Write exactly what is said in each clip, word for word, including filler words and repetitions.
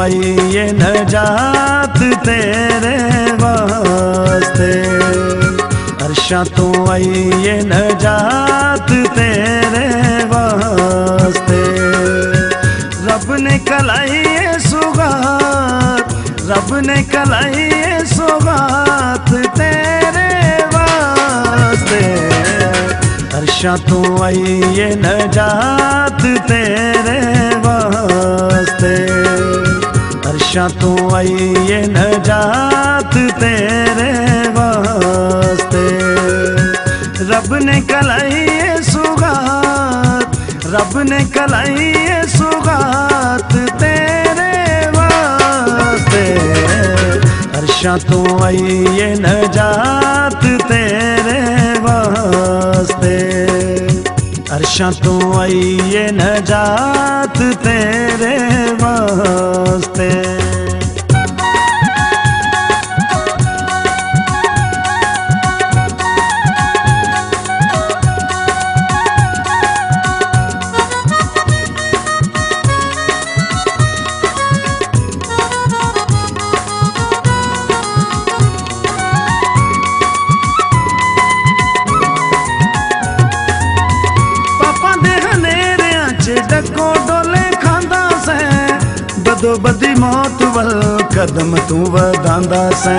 आई ये नजात तेरे वास्ते, अर्शा तो आई ये नजात तेरे वास्ते। रब ने कलाई ये सुगात, रब ने कलाई ये सुगात तेरे वास्ते, अर्शा तो आई ये नजात तेरे वास्ते, अर्शा तो आई ये नजात तेरे वास्ते। रब ने कलाई ये सुगात, रब ने कलाई ये सुगात तेरे वास्ते, अर्शा तो आई ये नजात तेरे वास्ते, अर्शा तो आई ये नजात तेरे वास्ते। डको डोले खांदा से, बदो बदी मौत वल कदम तू वधांदा से।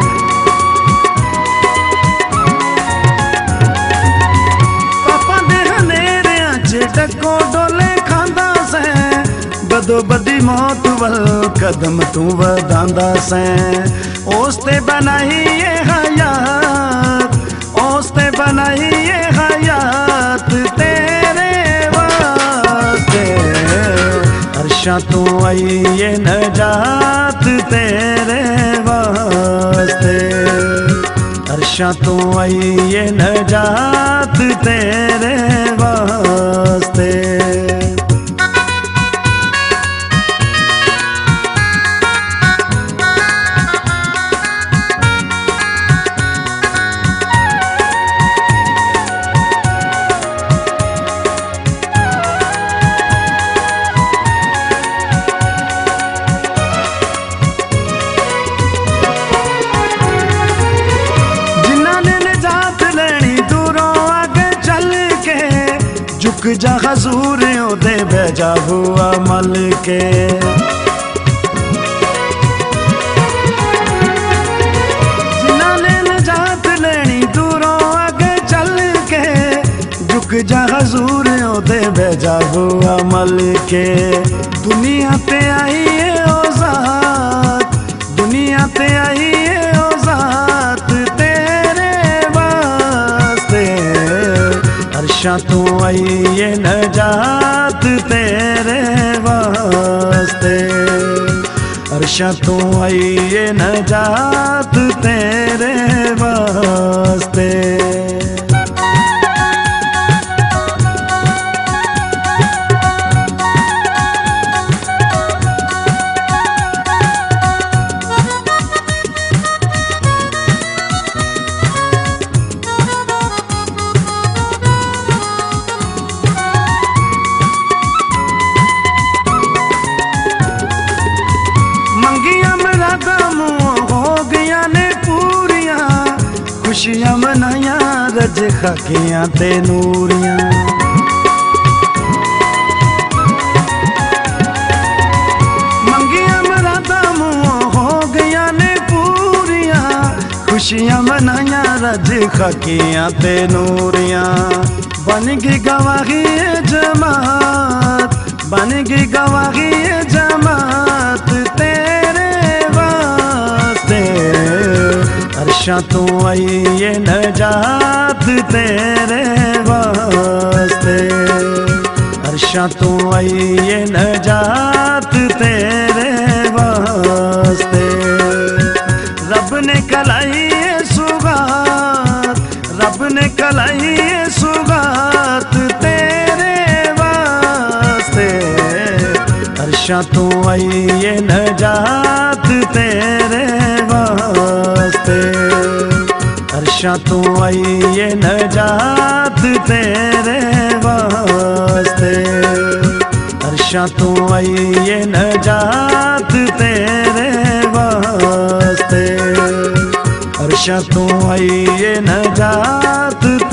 पापा दे हनेरियां च डको डोले खांदा से, बदो बदी मौत वल कदम तू वधांदा से। ओस्ते बनाई ये हयात, ओस्ते बनाई ये हयात तेरे अर्शा तो आई ये नजात तेरे वास्ते, अर्शा तो आई ये नजात तेरे वास्ते। झुक जा हजूर दे भेजा हुआ मल के, जिन्ना ने नजात लेनी दूरों आगे चल के। झुक जा हजूर दे भेजा हुआ मल के। दुनिया पे आई है ओ ज़ात, दुनिया पे आई है ओ ज़ात तेरे वास्ते, अर्शा तो आई ये नजात तेरे वास्ते, अर्शा तो आई ये नजात तेरे वास्ते। खुशियां मनाया रज खाकियां ते नूरियां, मंगिया मरादा मुँह हो गया ने पूरियां। खुशियां मनाया रज खाकियां ते नूरियां। बन गई गवाही जमात, बन गई गवाही जमात तेरे वास्ते, अर्शा तो आई ये नजात तेरे वास्ते, अर्शा तो आई ये नजात तेरे वास्ते। रब ने कलाई ये सुगात, रब ने कलाई ये सुगात तेरे वास्ते, अर्शा तो आई ये नजात तेरे वास्ते, अर्शा तो आई ये नजात तेरे वास्ते, अर्शा तो आई ये नजात तेरे बख्शा तू आई ये नजात